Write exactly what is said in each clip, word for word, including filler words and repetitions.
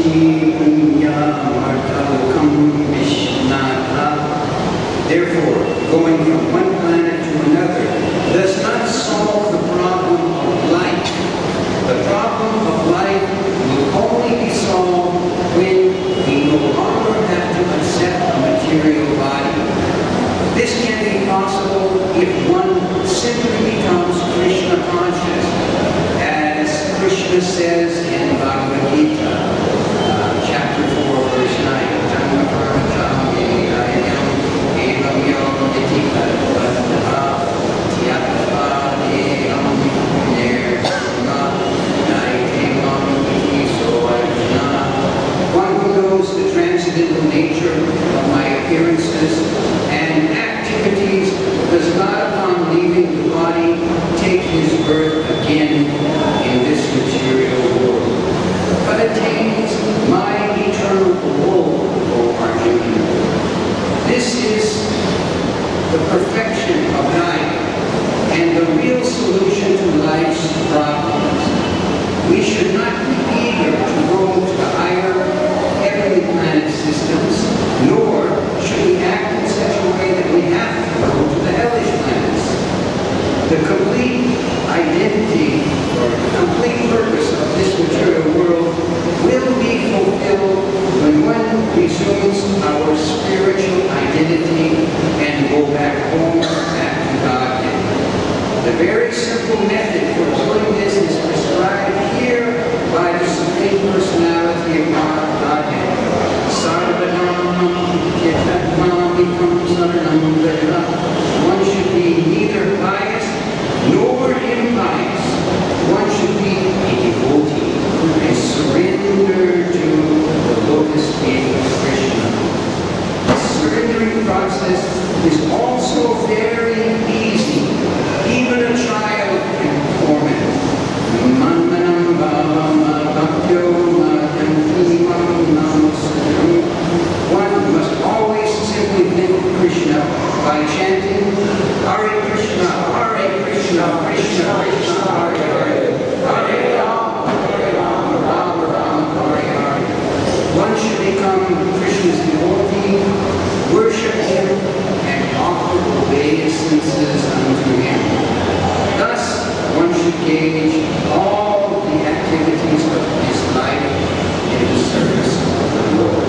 Therefore, going from one planet to another does not solve the problem of life. The problem of life will only be solved when we no longer have to accept a material body. This can be possible if one simply becomes Krishna conscious, as Krishna says in Bhagavad Gita, uh, chapter four, verse nine. One who knows the transcendental nature of my appearances and activities does not, upon leaving the body, take his birth again in this material world, but attains my eternal goal, O Arjuna. This is the perfection of life and the real solution to life's problems. We should not be eager to go to the higher heavenly planet systems, nor should we act in such a way that we have to go to the hellish planets. The complete identity or the complete purpose of this material world will be fulfilled when one resumes our spiritual identity and go back home, back to Godhead. The very simple method for doing this is prescribed here by the Supreme Personality of Godhead. One should be neither pious nor impious. One should be a devotee and surrender to the lotus feet of Krishna. The surrendering process is also very easy. Even a child can perform it. One must always simply think of Krishna by chanting Hare Krishna, Hare Krishna, Krishna Krishna, Hare Hare, Hare Rama, Hare Rama, Rama Rama, Hare Hare. One should become Krishna's devotee, worship him, and offer obeisances unto him. Thus, one should gauge all the activities of his life in the service of the Lord.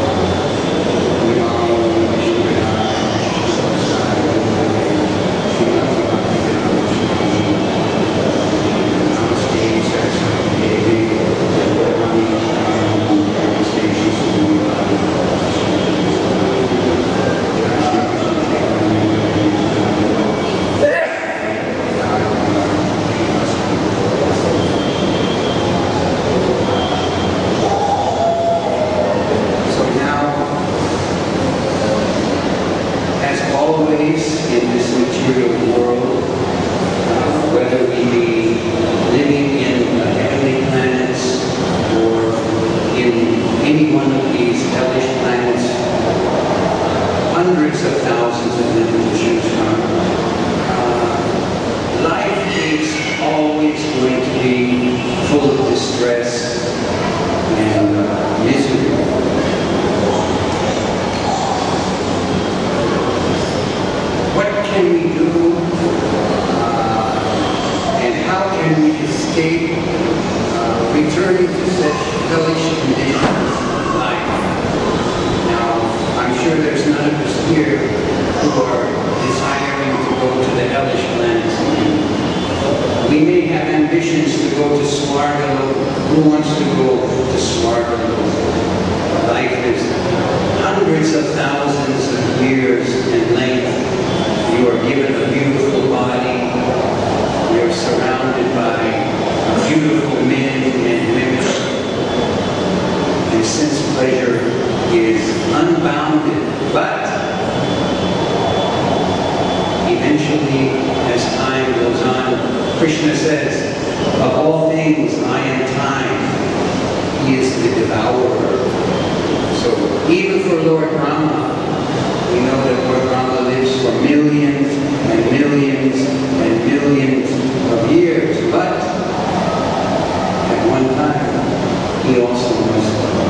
Krishna says, of all things I am time. He is the devourer. So even for Lord Rama, we know that Lord Rama lives for millions and millions and millions of years. But at one time, he also must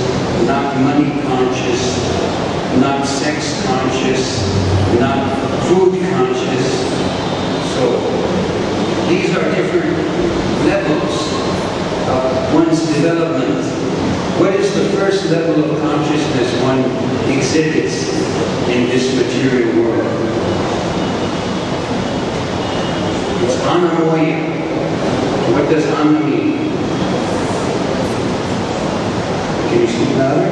not money conscious, not sex conscious, not food conscious. So these are different levels of one's development. What is the first level of consciousness one exhibits in this material world? It's anamoya. What does ana mean? Can you speak louder?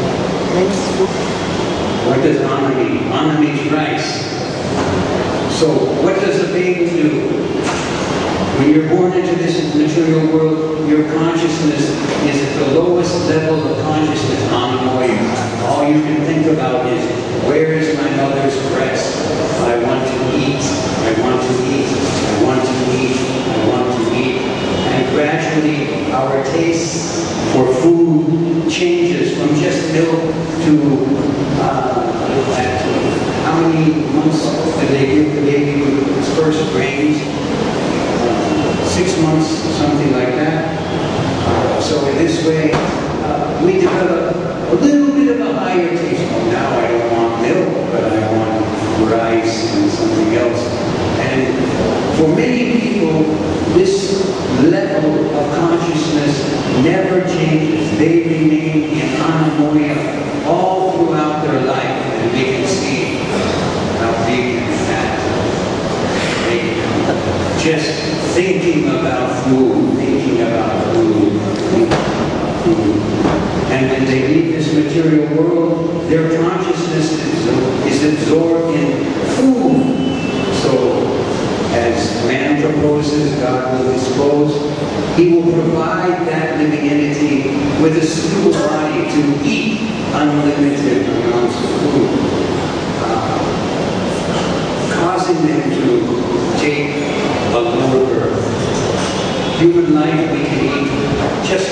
What does ana mean? Ana means rice. So what does a baby do? When you're born into this material world, your consciousness is at the lowest level of consciousness, anamoya. All you can think about is, where is my mother's breast? I want to eat, I want to eat, I want to eat, I want to eat. And gradually our taste for food changes from just milk to, uh, how many months do they give the baby with its first grains? Six months, something like that. Uh, so in this way, uh, we develop a little bit of a higher taste. Well, now I don't want milk, but I want rice and something else. And for many people, this level of consciousness never changes. They remain in anamoya all throughout their life, and we can see how big and fat they become. Just thinking about food, thinking about food, thinking about food. And when they leave this material world, their consciousness is, is absorbed in food. So, as man proposes, God will dispose. He will provide that living entity with a suitable body to eat unlimited amounts of food, uh, causing them to take a lower birth. Human life, we can eat just,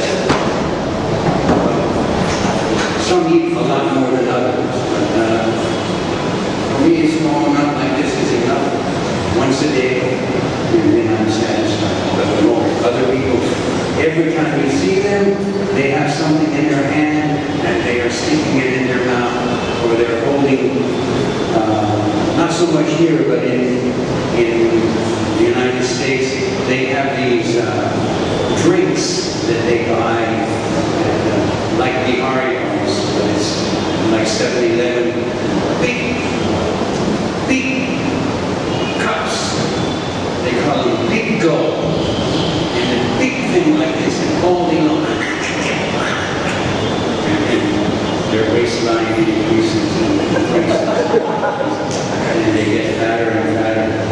uh, some eat a lot more than others, but uh, for me a small amount like this is enough. Once a day, and then I'm satisfied. But more. Other people, every time you see them, they have something in their hand, and they are sticking it in their mouth, or they're holding, uh, not so much here, but in, in the United States, they have these uh, drinks that they buy, and, uh, like the Oreos, but it's like seven eleven. Big, big cups. They call them big gulp. And a big thing like this, and holding on. And their waistline increases and increases. And they get fatter and fatter.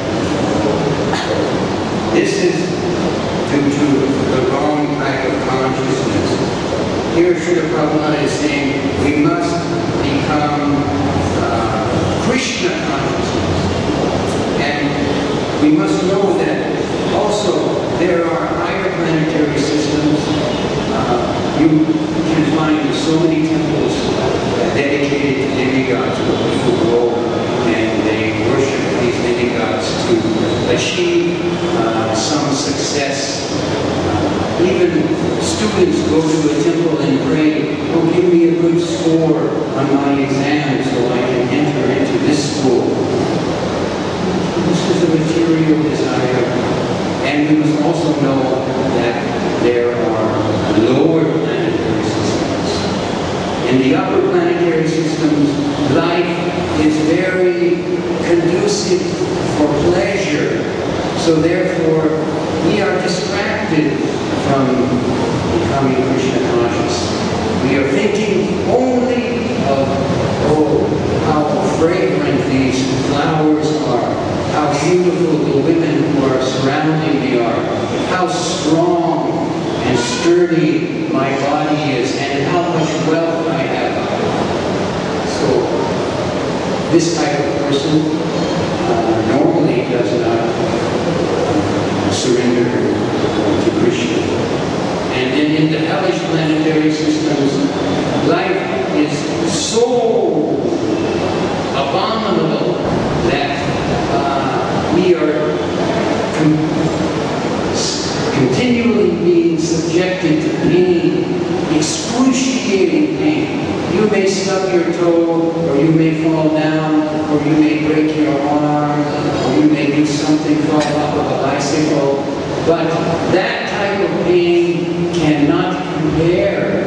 This is due to the wrong type of consciousness. Here Srila Prabhupada is saying we must become uh, Krishna consciousness. And we must know that also there are higher planetary systems. Uh, you can find so many temples dedicated to demigods where people go and they worship these demigods to achieve uh, some success. Uh, even students go to a temple and pray, oh, give me a good score on my exam so I can enter into this school. This is a material desire. And we must also know that there are lower planetary systems. In the upper planetary systems, life is very conducive for pleasure. So therefore, we are distracted from becoming Krishna conscious. We are thinking only of, oh, how fragrant these flowers are. How beautiful the women who are surrounding me are. How strong and sturdy my body is, and how much wealth I have. So, this type of person uh, normally does not uh, surrender to Krishna. And then in the hellish planetary systems, life is so abominable that uh, we are con continually being subjected to pain, excruciating pain. pain. You may stub your toe, or you may fall down, or you may break your arm, or you may do something, fall off of a bicycle. But that type of pain cannot compare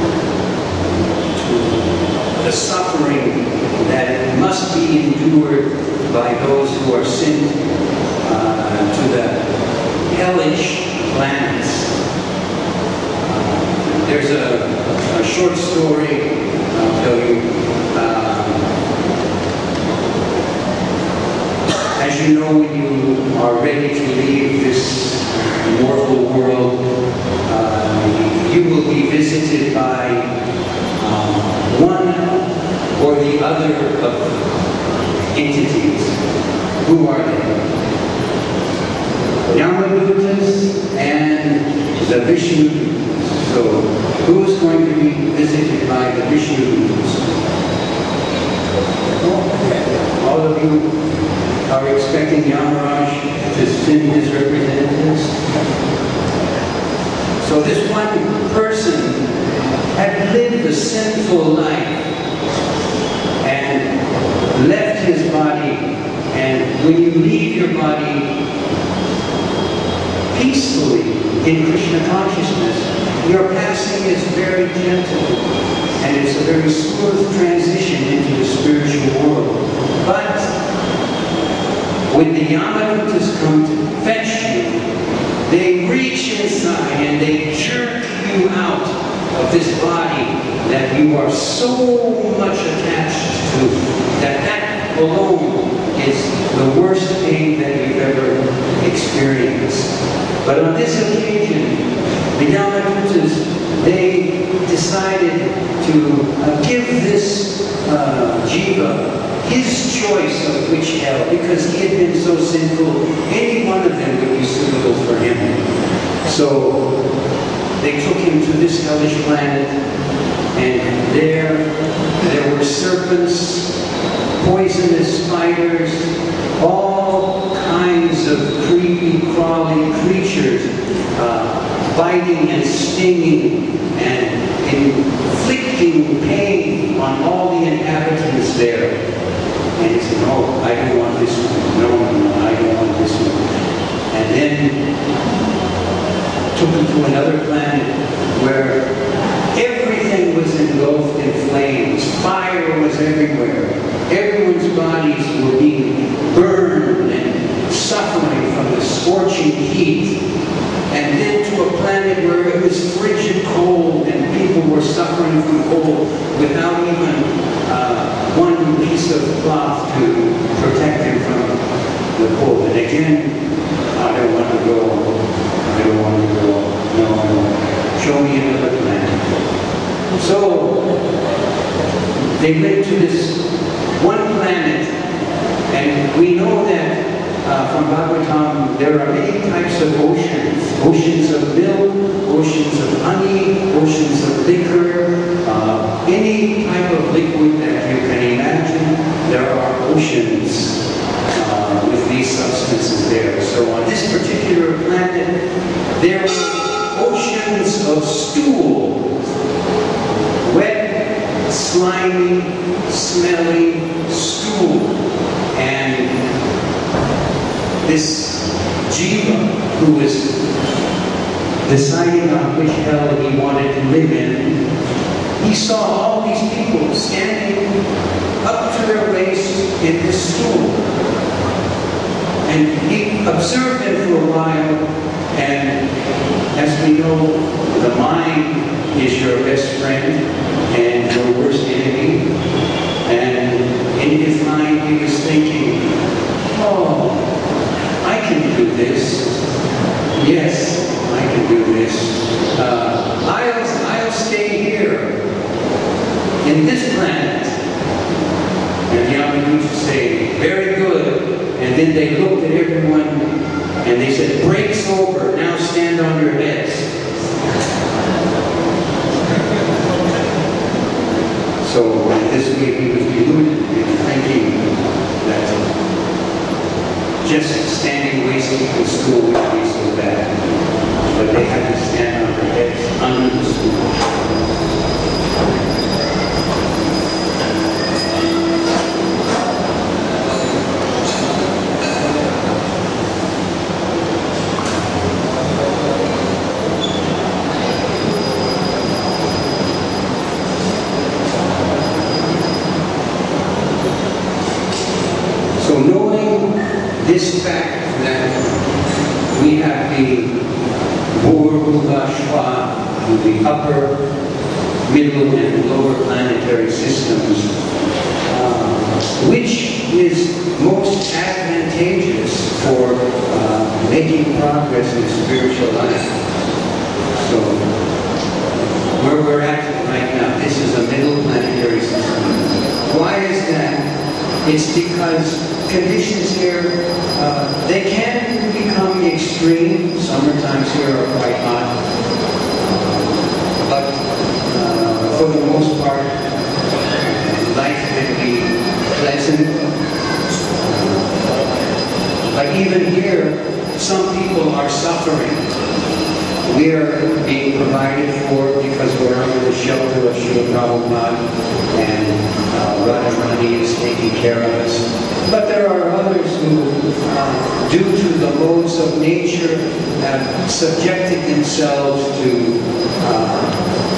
to the suffering that must be endured by those who are sent uh, to the hellish planets. Uh, there's a, a short story I'll tell you. Uh, as you know, when you are ready to leave this mortal world, uh, you will be visited by uh, one or the other of entities. Who are they? Yamadutas and the Vishnu. So, who is going to be visited by the Vishnu? Oh, all of you are expecting Yamaraj to send his representatives. So this one person had lived a sinful life and left his body, and when you leave your body peacefully in Krishna consciousness, your passing is very gentle, and it's a very smooth transition into the spiritual world. But when the Yamadutas come to fetch you, they reach inside and they jerk you out of this body that you are so much attached to, that that alone is the worst pain that you've ever experienced. But on this occasion, the Yamadutas, they decided to uh, give this uh, jiva his choice of which hell, because he had been so sinful, any one of them would be suitable for him. So they took him to this hellish planet, and there, there were serpents, poisonous spiders, all kinds of creepy, crawling creatures, uh, biting and stinging and inflicting pain on all the inhabitants there. And he said, no, I don't want this one. No, no, no, I don't want this one. And then took him to another planet where everything was engulfed in flames. Fire was everywhere. Everyone's bodies were being burned and suffering from the scorching heat. And then to a planet where it was frigid cold and people were suffering from cold without even uh, one piece of cloth to protect him from the cold. And again, I don't want to go. I don't want to go. No, no. Show me another planet. So they went to this one planet, and we know that Uh, from Bhagavatam, there are many types of oceans. Oceans of milk, oceans of honey, oceans of liquor, uh, any type of liquid that you can imagine, there are oceans uh, with these substances there. So on this particular planet, there are oceans of stool. Wet, slimy, smelly stool. And this jiva, who was deciding on which hell he wanted to live in, he saw all these people standing up to their waist in this stool. And he observed them for a while, and as we know, the mind is your best friend and your worst enemy. And in his mind he was thinking, oh, I can do this. Yes, I can do this. Uh, I'll, I'll stay here in this planet. And the Yamadutas say, very good. And then they looked at everyone and they said, break's over. Now stand on your heads. So this way he was deluded in thinking that just standing wasting in school would be so bad. But they had to stand on their heads under the school. this fact that we have the Bhur-Bhuva-Shva, the upper, middle, and lower planetary systems, uh, which is most advantageous for uh, making progress in spiritual life. So, where we're at right now, this is a middle planetary system. Why is that? It's because conditions here, uh, they can become extreme. Summertimes here are quite hot. But uh, for the most part, life can be pleasant. But even here, some people are suffering. We are being provided for because we're under the shelter of Srila Prabhupada, and uh, Radharani is taking care of us. But there are others who, uh, due to the modes of nature, have subjected themselves to uh,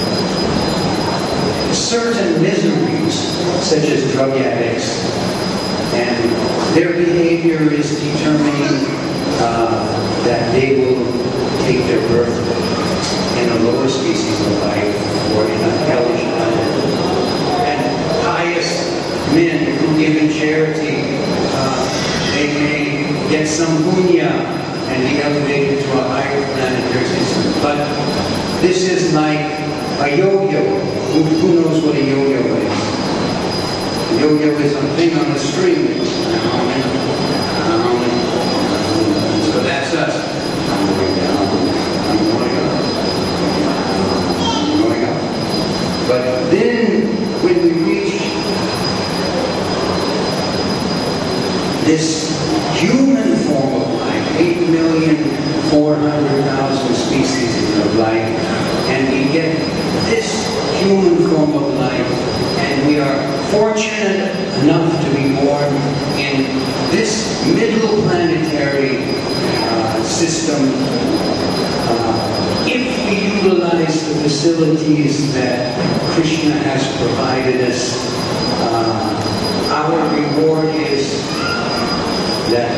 certain miseries, such as drug addicts, and their behavior is determining uh, that they will take their birth in a lower species of life or in a hellish planet. And pious men who give in charity, uh, they may get some punya and be elevated to a higher planetary system. But this is like a yo-yo. Who, who knows what a yo-yo is? A yo-yo is a thing on a string. So that's us. I'm going down. I'm going up. I'm going up. But then, when we reach this human form of life, eight million four hundred thousand species of life, and we get this human form of life, and we are fortunate enough to be born in this middle planetary uh, system. Uh, if we utilize the facilities that Krishna has provided us, uh, our reward is that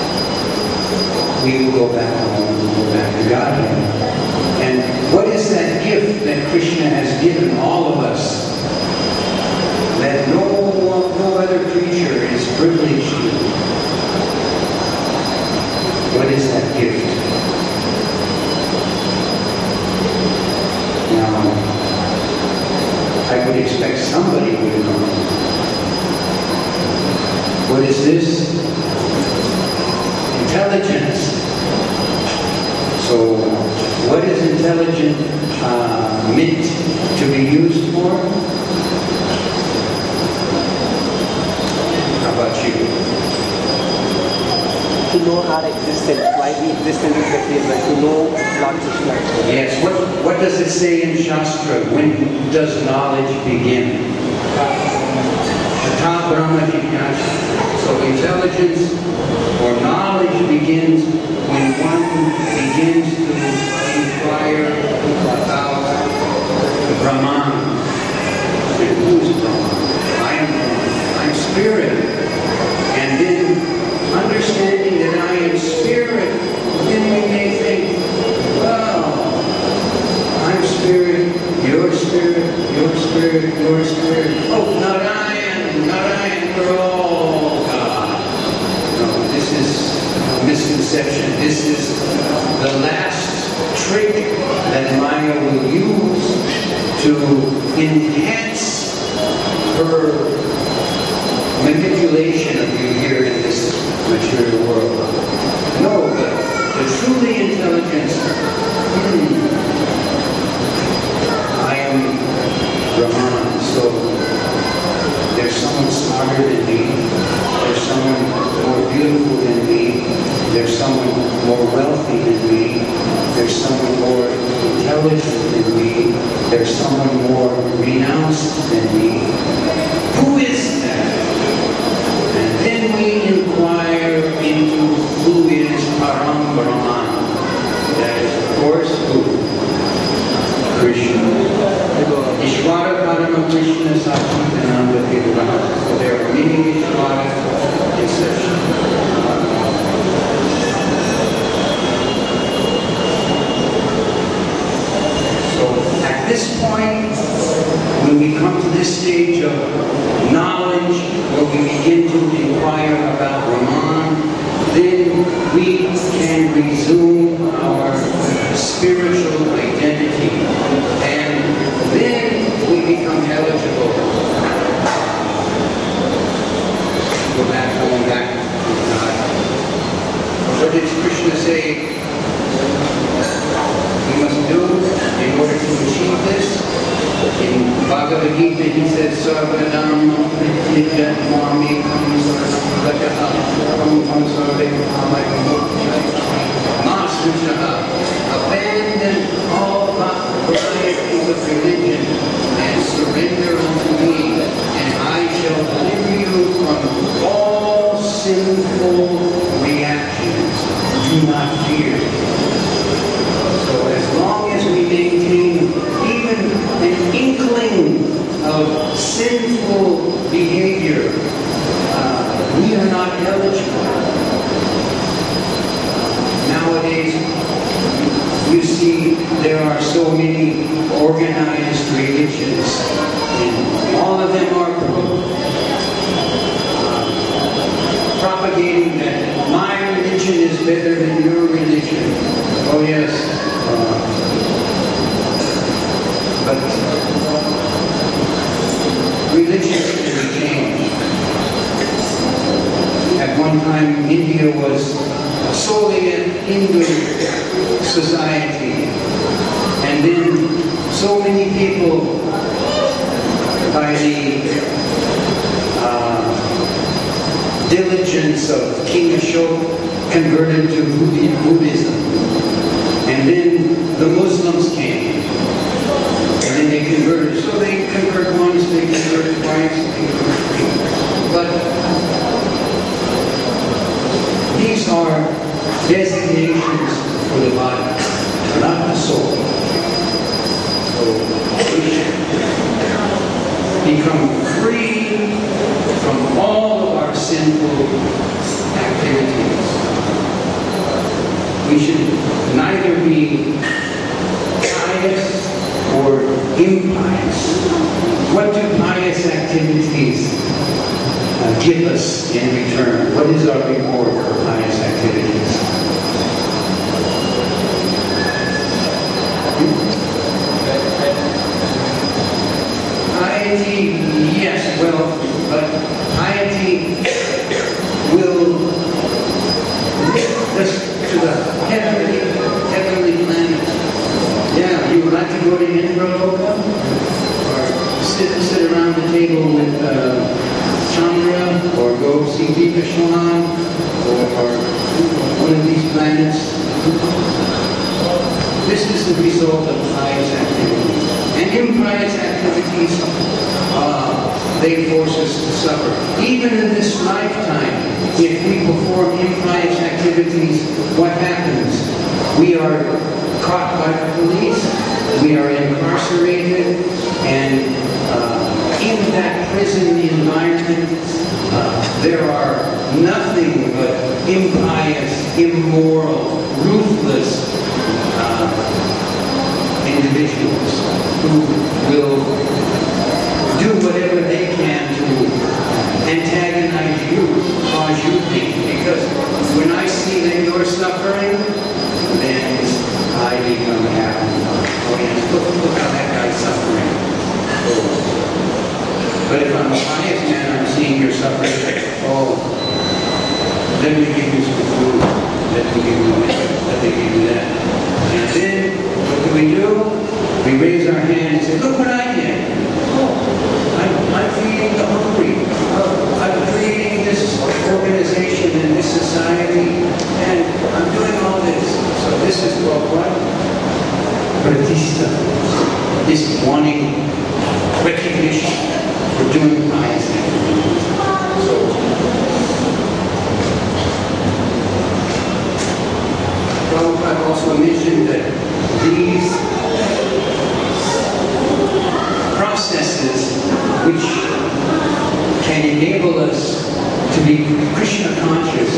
we will go back home, we will go back to Godhead. And what is that gift that Krishna has given all of us that no, no other creature is privileged to? What is that gift? Now, I would expect somebody would know. What is this? Intelligence. So, what is intelligence uh, meant to be used for? How about you? To know our existence, why we exist in this material, to know Lord Krishna. Yes, what, what does it say in Shastra? When does knowledge begin? Shata Brahma Jignasa. So intelligence or knowledge begins when one begins to inquire about the Brahman. And who's Brahman? I am Brahman. I'm spirit. And then understanding that I am spirit, then we may think, well, I'm spirit, your spirit, your spirit, your spirit. Oh, not I am, not I am, we're all God. No, this is a misconception. This is the last trick that Maya will use to enhance her manipulation of you here in this material world. No, the, the truly intelligent, hmm, I am Brahman, so there's someone smarter than me, there's someone more beautiful than me, there's someone more wealthy than me, there's someone more intelligent than me, there's someone more renounced than me. Who is that? And then we inquire into who is Param Brahman. That is, of course, he says, Sarvadam, Nitya, Mami, Kamsarvakaha, Masuchaha. Abandon all varieties of religion and surrender unto me, and I shall deliver you from all sinful reactions. Do not fear. So as long as we maintain even an inkling of sinful behavior, uh, we are not eligible. Nowadays, you see there are so many organized religions, and all of them are uh, propagating that my religion is better than your religion. Oh yes. Uh, but religions can change. At one time, India was solely an Hindu society, and then so many people, by the uh, diligence of King Ashoka, converted to Buddhism. And then the Muslims came. And then they converted. So they convert once, they convert twice, they convert three. But these are designations for the body, not the soul. So we should become free from all of our sinful activities. We should neither be pious or impious. What do pious activities uh, give us in return? What is our reward for pious activities? Piety, yes, well, but piety will lift us to the heavenly, heavenly planet. Yeah, you would like to go to Indra-loka? Or sit, sit around the table with uh, Chandra, or go see Vikashwan, or one of these planets. This is the result of pious activities. And impious activities, uh, they force us to suffer. Even in this lifetime, if we perform impious activities, what happens? We are caught by the police, we are incarcerated, and uh, in that prison environment, uh, there are nothing but impious, immoral, ruthless uh, individuals who will do whatever they can to antagonize you, cause you pain. Because when I see that you're suffering, then I become happy. Oh yes, look, look how that guy's suffering. Oh. But if I'm a pious man, I'm seeing you're suffering. Oh, let me give you some food. Let me give you this. Let me give you that. And then, what do we do? We raise our hand and say, look what I did. Oh, I'm, I'm feeding the hungry. Oh, I'm creating this organization and this society, and I'm doing all this. So this is called what? Pratishta. This wanting recognition for doing pious activities. So, Prabhupada also mentioned that these processes which can enable us to be Krishna conscious,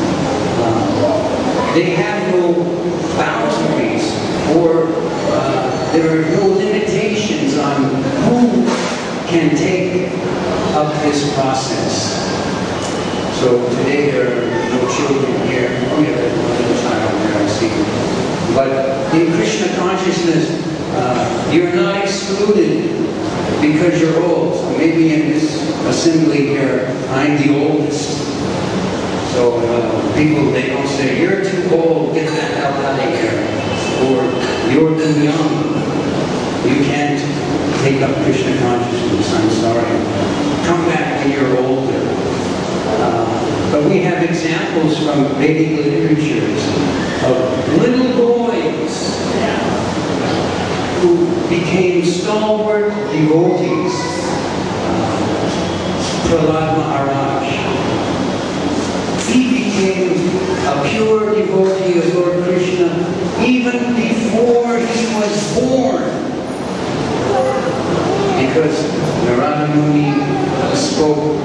uh, they have no boundaries, or uh, there are no limitations on who can take up this process. So today there are no children here. Oh yeah, there's one little child there, I see. But in Krishna consciousness, uh, you're not excluded because you're old. So maybe in this assembly here, I'm the oldest. So uh, people, they don't say, you're too old, get the hell out of here. Or you're too young. You can't take up Krishna consciousness, I'm sorry. Come back when you're older. Uh, but we have examples from Vedic literatures of little boys who became stalwart devotees. Uh, Prahlad Maharaj. He became a pure devotee of Lord Krishna even before he was born. Because Narada Muni spoke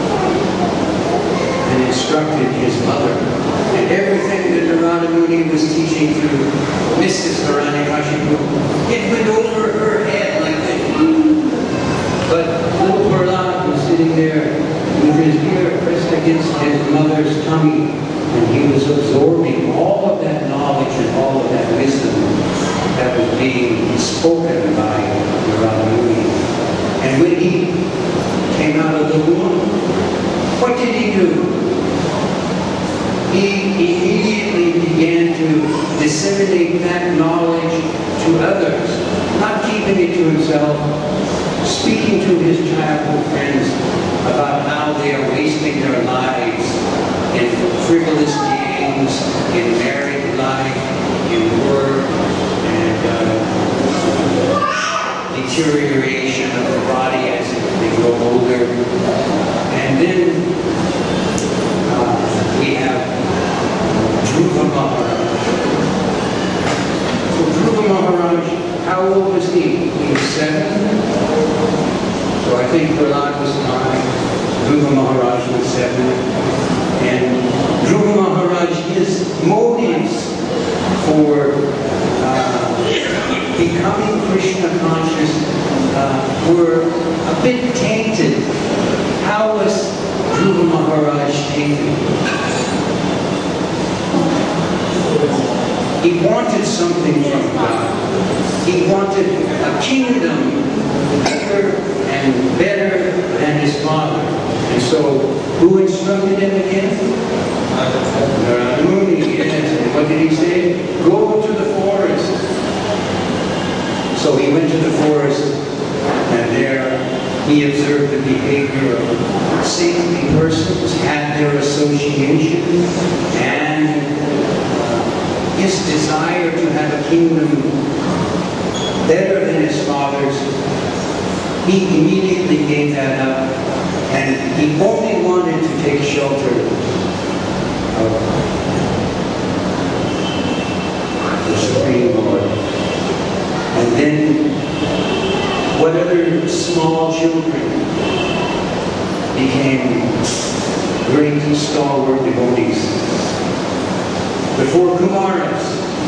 and instructed his mother. And everything that Narada Muni was teaching to Missus Hiranyakashipu, it went over her head like that. But little Prahlad was sitting there with his ear pressed against his mother's tummy, and he was absorbing all of that knowledge and all of that wisdom that was being spoken by Narada Muni. And when he came out of the womb, what did he do? He immediately began to disseminate that knowledge to others, not keeping it to himself, speaking to his childhood friends about how they are wasting their lives in frivolous games, in married life, in work, and uh, deterioration of the body as they grow older. And then uh, we have Dhruva Maharaj. So Dhruva Maharaj, how old was he? He was seven. So I think Prahlad was nine. Dhruva Maharaj was seven. And Dhruva Maharaj, his motives for uh, becoming Krishna conscious uh, were a bit tainted. How was Dhruva Maharaj tainted? He wanted something from God. He wanted a kingdom bigger and better than his father. And so, who instructed him again? Narada Muni, yes. And what did he say? Go to the forest. So he went to the forest, and there he observed the behavior of saintly persons, had their association, and his desire to have a kingdom better than his father's. He immediately gave that up, and he only wanted to take shelter of the Supreme Lord. And then, what other small children became great stalwart devotees? The four Kumaras.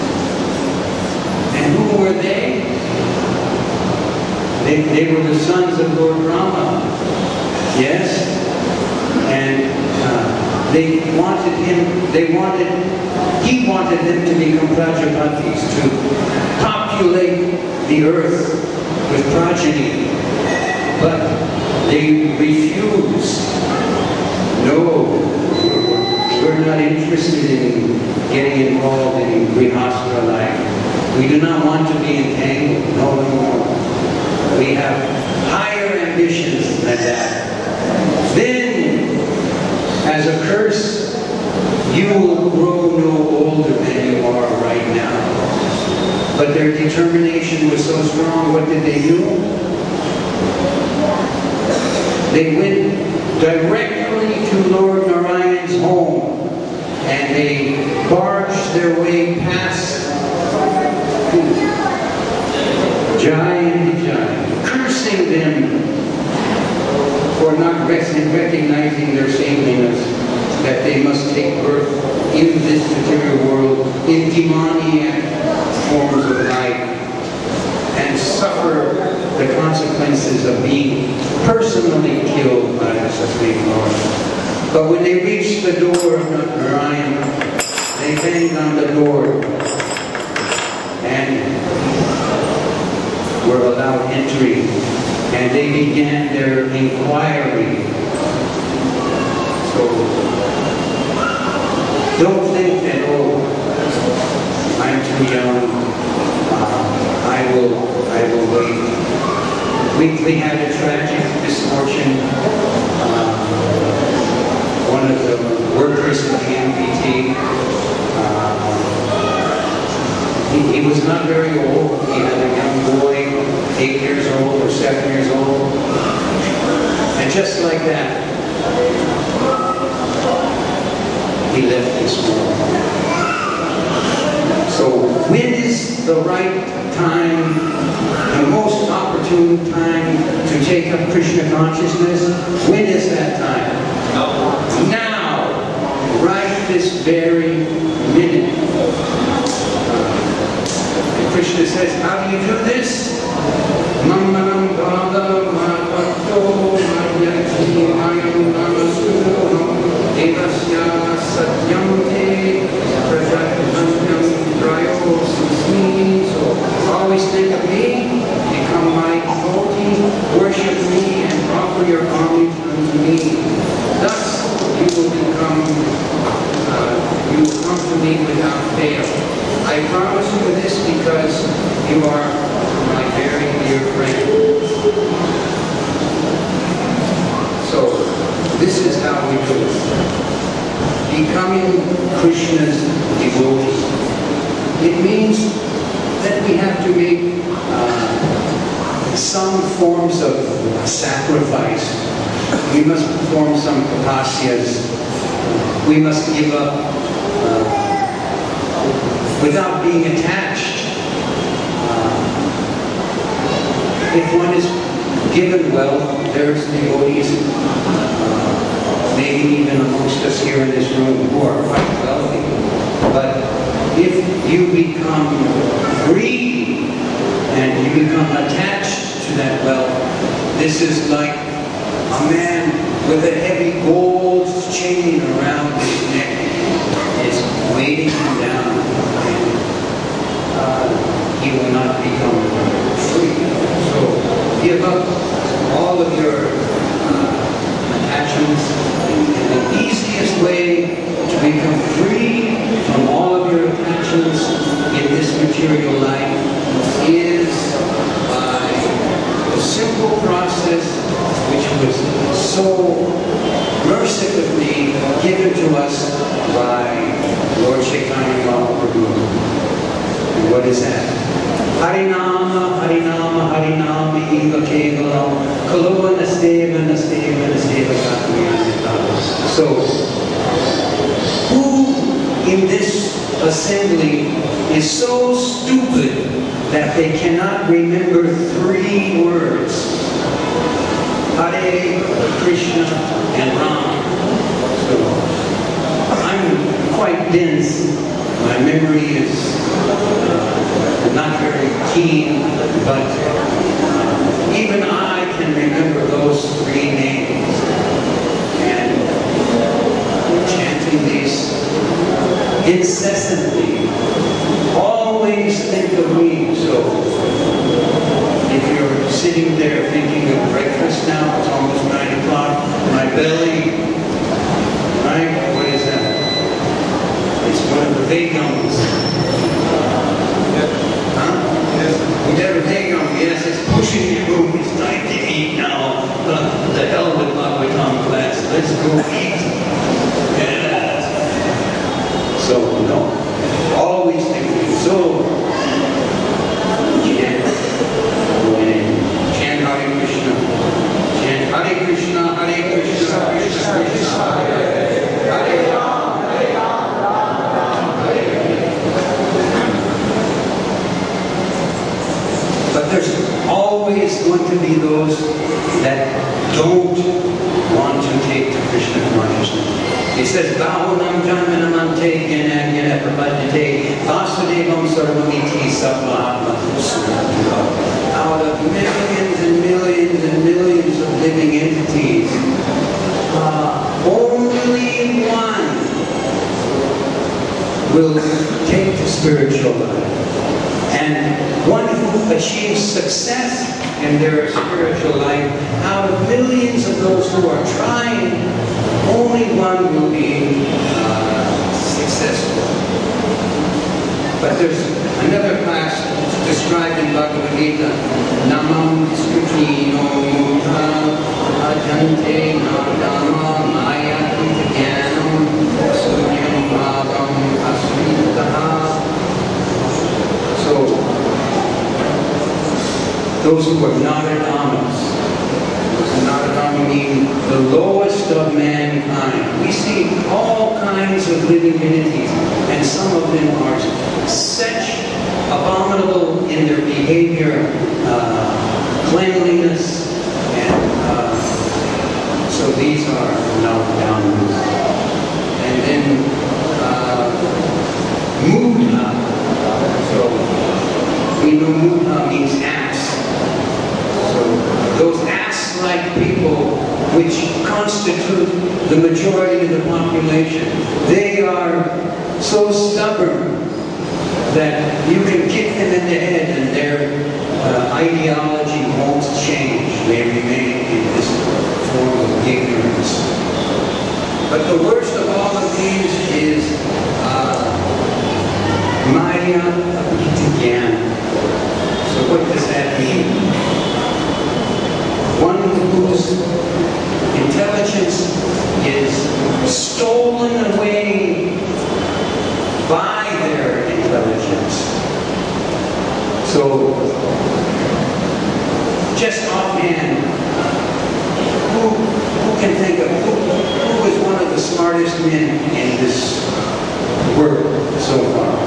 And who were they? They, they were the sons of Lord Brahma. Yes? And uh, they wanted him, they wanted, he wanted them to become Prajapatis, to populate the earth with progeny. But they refused. No. We're not interested in getting involved in grihastha life. We do not want to be entangled. No, no more. We have higher ambitions than that. Then, as a curse, you will grow no older than you are right now. But their determination was so strong, what did they do? They went directly to Lord Narayan's home, and they barged their way past Jai and Vijay, cursing them for not recognizing their saintliness, that they must take birth in this material world, in demoniac forms of life, and suffer the consequences of being personally killed by the Supreme Lord. But when they reached the door of Narayan, they banged on the door and were allowed entry, and they began their inquiry. So don't think that, oh, I'm too young, uh, I will, I I will wait. We, we had a tragic misfortune. Uh, one of the workers in the M B T, uh, he, he was not very old. He had a young boy, eight years old or seven years old. And just like that, he left this world. So when is the right time, the most opportune time to take up Krishna consciousness? When is that time? No. Now, right this very minute. And Krishna says, how do you do this? Mammanam bhava madhvatto madhyati ayam namastu devasya satyam te prajatmanyam trayo susmi. So always think of me, become my devotee, worship me, and offer your homage unto me. Thus you will become, uh, you will come to me without fail. I promise you this because you are my very dear friend. So, this is how we do it. Becoming Krishna's devotee. It means that we have to make uh, some forms of sacrifice. We must perform some tapasyas. We must give up uh, without being attached. Uh, if one is given wealth, there's devotees, uh, maybe even amongst us here in this room, who are quite wealthy. But if you become greedy and you become attached to that wealth, this is like a man with a heavy gold chain around his neck is weighting him down, and uh, he will not become free. So give up all of your uh, attachments, and the easiest way to become free from all of your attachments in this material life is by a simple process which was so mercifully given to us by Lord Chaitanya Mahaprabhu. And what is that? Harinama, Harinama, Harinama, Eva Kevalam, Kalova Nasteva, Nasteva, Nasteva, Katmiyamita. So, who in this assembly is so stupid that they cannot remember three words? Hare, Krishna, and Ram. So, I'm quite dense. My memory is uh, not very keen, but uh, even I can remember those three names. And chanting these incessantly, always think of me. So, if you're sitting there thinking of breakfast now, it's almost nine o'clock, my belly, right? What is that? It's one of the vegans. Huh? Yes. Whatever vegan, yes, it's pushing you. It's time to eat now. Uh, the hell with Bhagavatam class. Let's go eat. Yes. So, no. Always thinking. So, chant. Chant Hare Krishna. Chant Hare Krishna, Hare Krishna, Krishna Krishna, Hare Hare Ram, Hare Ram, Ram Hare Hare. But there's always going to be those that don't want to take to Krishna consciousness. He says, Bahunam Janmanamante Gyana Gyana Prabhadyate Vasudevam Sarvamiti Sarvahatma. Out of millions and millions and millions of living entities, uh, only one will take to spiritual life. And one who achieves success in their spiritual life, out of millions of those who are trying, only one will be uh, successful. But there's another class described in Bhagavad Gita. Namam Srutino Mudha Ajante Nadama Maya Jnanam Sunyam Bhavam Asritaha. So, those who are Naradamas, Narayana mean the lowest of mankind. We see all kinds of living entities, and some of them are such abominable in their behavior, uh, cleanliness, and uh, so these are Naradamas. And then uh, Mudha. So we know Mudha means ass. So those ass-like people which constitute the majority of the population, they are so stubborn that you can kick them in the head and their uh, ideology won't change. They remain in this form of ignorance. But the worst of all of these is uh, Maya Abhitagyan. So what does that mean? One whose intelligence is stolen away by their intelligence. So, just offhand, who, who can think of, who, who is one of the smartest men in this world so far?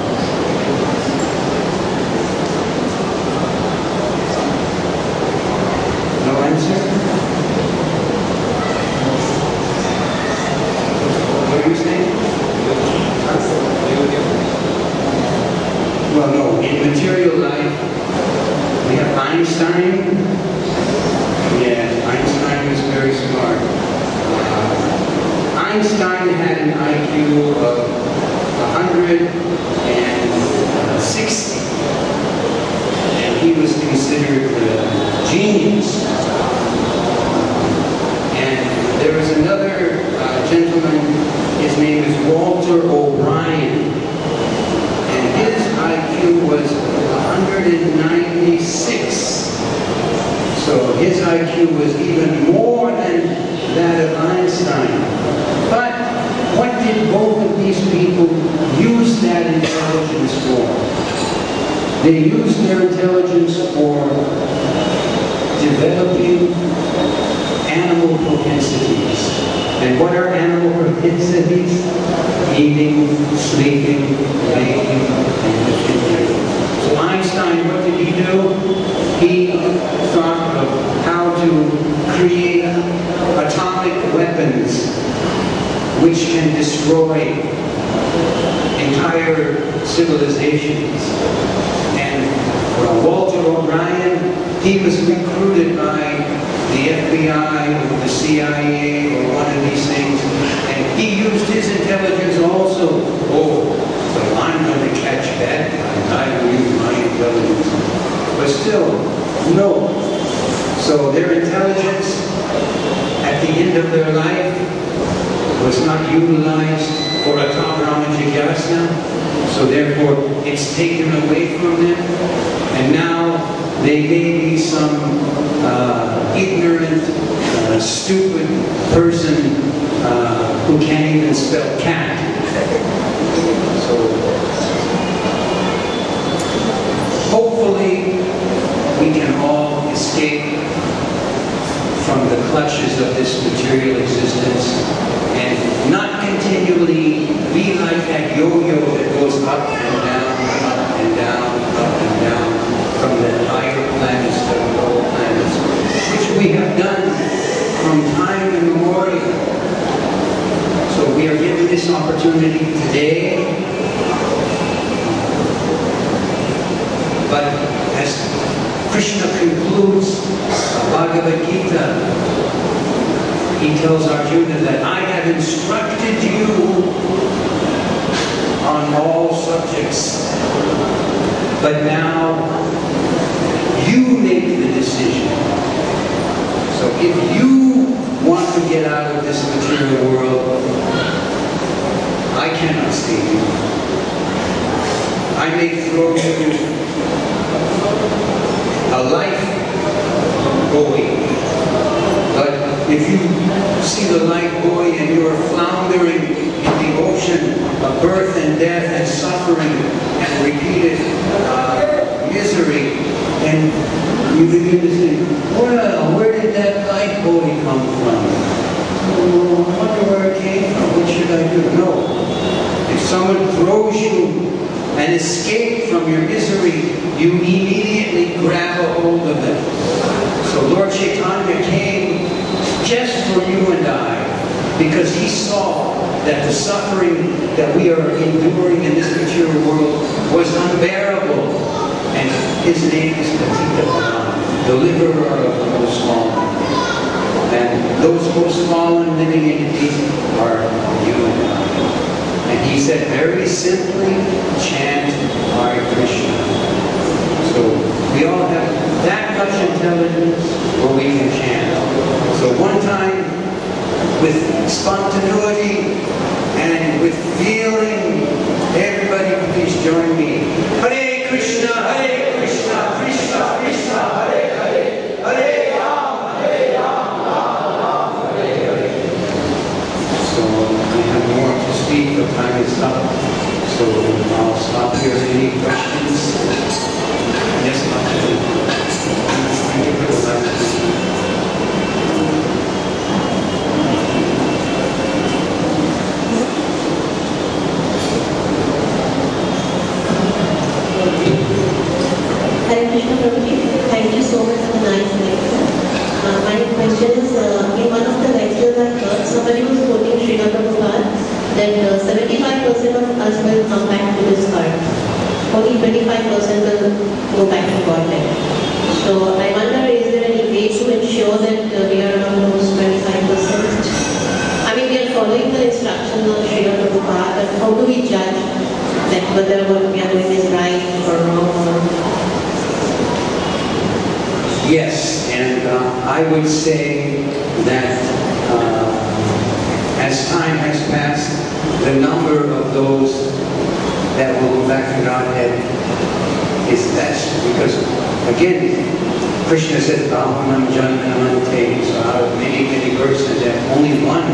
No answer? What are you saying? Well, no. In material life, we have Einstein. Yeah, Einstein was very smart. Uh, Einstein had an I Q of one hundred sixty. And he was considered a genius. And there was another uh, gentleman, his name is Walter O'Brien, and his I Q was one hundred ninety-six. So his I Q was even more than that of Einstein. But what did both of these people use that intelligence for? They used their intelligence for developing animal propensities. And what are animal propensities? Eating, sleeping, making, and thinking. So Einstein, what did he do? He thought of how to create atomic weapons which can destroy entire civilizations. And well, Walter O'Brien, he was recruited by the F B I or the C I A or one of these things, and he used his intelligence also. Oh, so I'm going to catch that guy. I will use my intelligence. But still, no. So their intelligence at the end of their life was not utilized for Atama Jigyasa, so therefore it's taken away from them, and now they may be some uh, ignorant, uh, stupid person uh, who can't even spell cat. So hopefully we can all escape from the clutches of this material existence and not continually be like that yo-yo that goes up and down, up and down, up and down from the higher planets to the lower planets, which we have done from time immemorial. So we are given this opportunity today, but as Krishna concludes Bhagavad Gita, he tells Arjuna that I have instructed you on all subjects, but now you make the decision. So if you want to get out of this material world, I cannot save you. I may throw you a life buoy. But if you see the life buoy and you are floundering in the ocean of birth and death and suffering and repeated uh, misery, and you begin to think, well, where did that life buoy come from? Oh, I wonder where it came from. What should I do? No. If someone throws you and escape from your misery, you immediately grab a hold of them. So Lord Chaitanya came just for you and I, because he saw that the suffering that we are enduring in this material world was unbearable. And his name is Patita Pavan, deliverer of the most fallen. And those most fallen living entities are you and I. And he said very simply, chant Hare Krishna. So we all have that much intelligence where we can chant. So one time, with spontaneity and with feeling, everybody please join me. Hare Krishna, Hare Krishna, Krishna Krishna, Hare Hare, Hare Ram, Hare Ram, Ram Ram, Hare Hare. So I have more to speak, but time is up. So I'll stop here. Any questions? Yes, Master. Thank you for the lesson. Hare Krishna Prabhuji, thank you so much for the nice lecture. Uh, my question is, uh, in one of the lectures I heard, somebody was quoting Srila Prabhupada that uh, seventy-five percent of us will come back to this earth. Only twenty-five percent will go back to Godhead. So I wonder, is there any way to ensure that uh, we are among those twenty-five percent? I mean, we are following the instructions of Srila Prabhupada, but how do we judge that whether what we are doing is right or wrong? Or yes, and uh, I would say that uh, as time has passed, the number of those that will go back to Godhead is less. Because, again, Krishna says, Bahumanam Janmanamante, so out of many, many verses, that only one.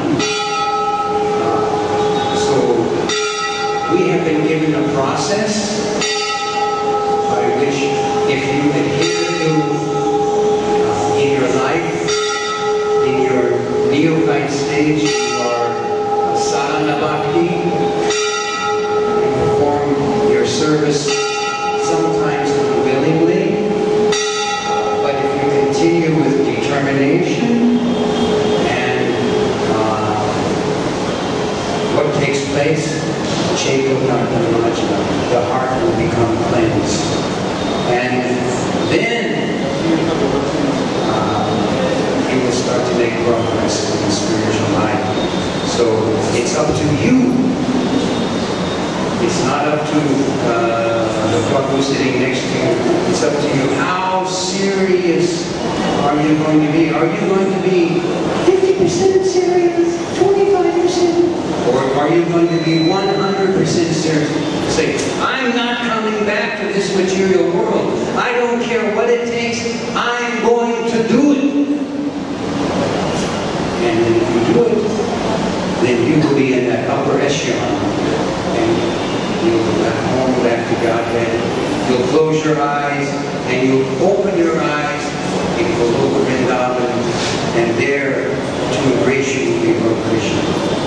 Uh, so, we have been given a process by which, if you adhere to in your life, in your neophyte stage, you are a sadhana bhakti. You perform your service sometimes unwillingly, but if you continue with determination, and uh, what takes place? The heart will become cleansed. And then Uh, you will start to make progress in the spiritual life. So it's up to you. It's not up to uh, the couple sitting next to you. It's up to you. How serious are you going to be? Are you going to be fifty percent serious? twenty-five percent? Or are you going to be one hundred percent serious? Say, I'm not coming back to this material world. I don't care what it takes. I'm going to do it. And then if you do it, then you will be in that upper echelon. And you'll go back home, back to Godhead. You'll close your eyes, and you'll open your eyes, and you'll look over Vrindavan, and there to embrace you will be Lord Krishna.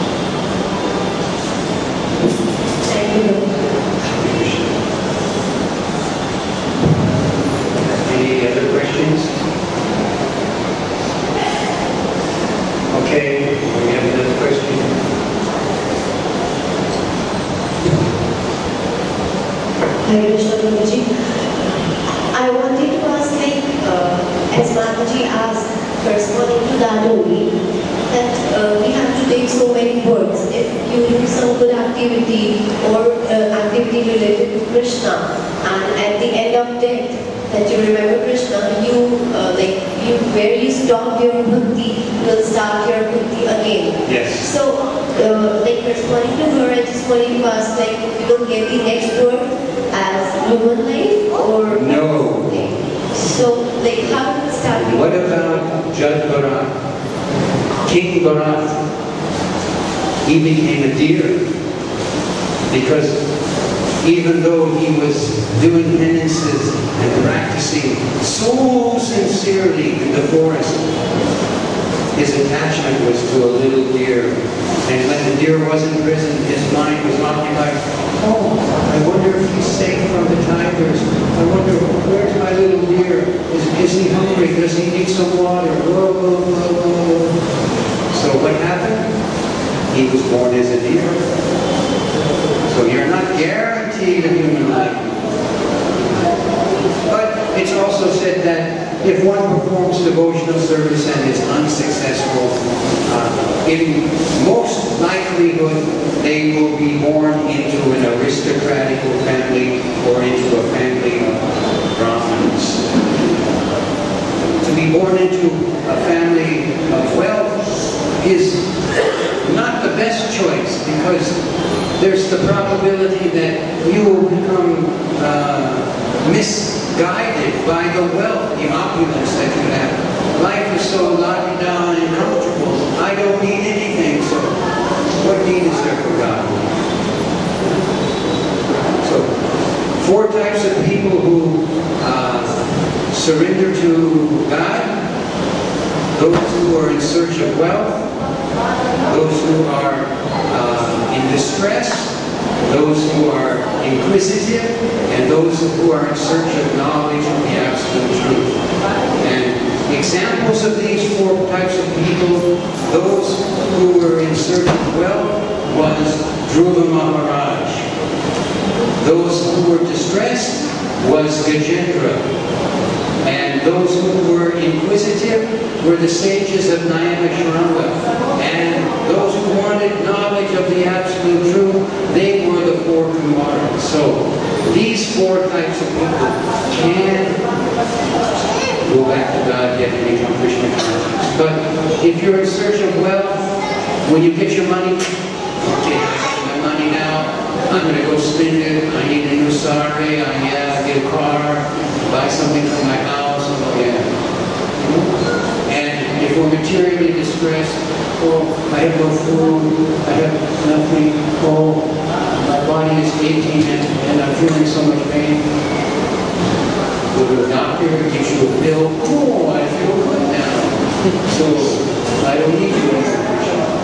thank you. Any other questions? Okay, we have another question. Hare Krishna Prabhuji. I wanted to ask, like, uh, as Mataji asked, corresponding to that only, that uh, we have to take so many words. If you do some good activity or uh, activity related to Krishna, and at the end of death, that you remember Krishna, you uh, like you where you stop your bhakti, will start your bhakti again. Yes. So, uh, like corresponding to her, I just wanted to ask, like, we don't get the next word. as human life or? No. So, like, how did it start? What about Judge Bharat? King Bharat? He became a deer because even though he was doing penances and practicing so sincerely in the forest, his attachment was to a little deer. And when the deer was in prison, his mind was occupied. Oh, I wonder if he's safe from the tigers. I wonder, where's my little deer? Is, is he hungry? Does he need some water? Whoa, whoa, whoa, whoa. So what happened? He was born as a deer. So you're not guaranteed a human life. But it's also said that if one performs devotional service and is unsuccessful, uh, in most likelihood they will be born into an aristocratic family or into a family of Brahmins. To be born into a family of wealth is not the best choice because there's the probability that you will become uh, misguided by the wealth, the opulence that you have. Life is so la-di-da and comfortable. I don't need anything, so what need is there for God? So, four types of people who uh, surrender to God: those who are in search of wealth, those who are uh, in distress, those who are inquisitive, and those who are in search of knowledge of the absolute truth. And examples of these four types of people, those who were in search of wealth, was Dhruva Maharaj. Those who were distressed was Gajendra. And those who were inquisitive were the sages of Nyamashranga. And those who wanted knowledge of the absolute truth, they were the four Kumaras. So these four types of people can go back to God yet and become Krishna conscious. But if you're in search of wealth, when you get your money, okay, I have my money now, I'm going to go spend it, I need a new sari, I yeah, get a car, buy something for my house, oh yeah. And if we're materially distressed, oh, I have no food, I have nothing, oh, my body is aching and, and I'm feeling so much pain. Go to a doctor, gives you a pill, oh, I feel good now. So, I don't need you anymore.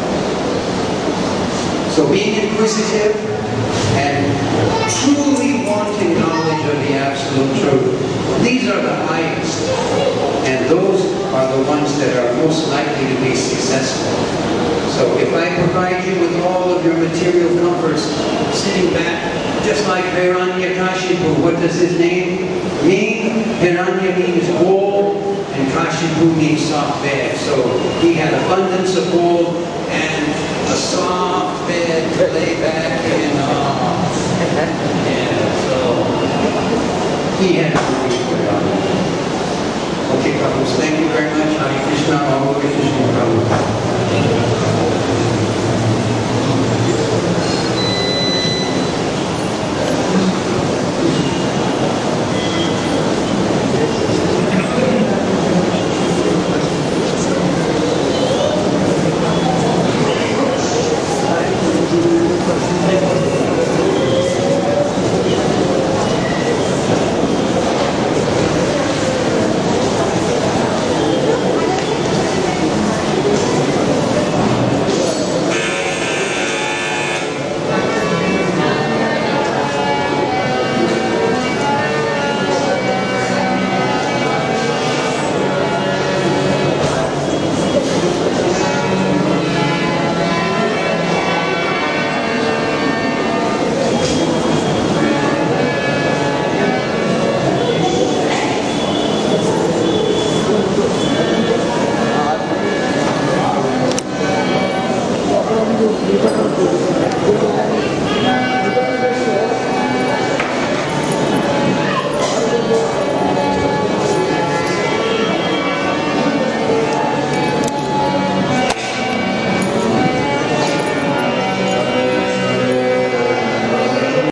So being inquisitive and truly wanting knowledge of the absolute truth, these are the highest. And those are the ones that are most likely to be successful. So if I provide you with all of your material comforts, sitting back, just like Hiranyakashipu, what does his name mean? Hiranya means gold, and Kashipu means soft bed. So he had abundance of gold and a soft bed to lay back in. Oh. Yeah, so he had to be put on. Okay, couples, thank you very much. Hare Krishna, Hare Krishna, Prabhu.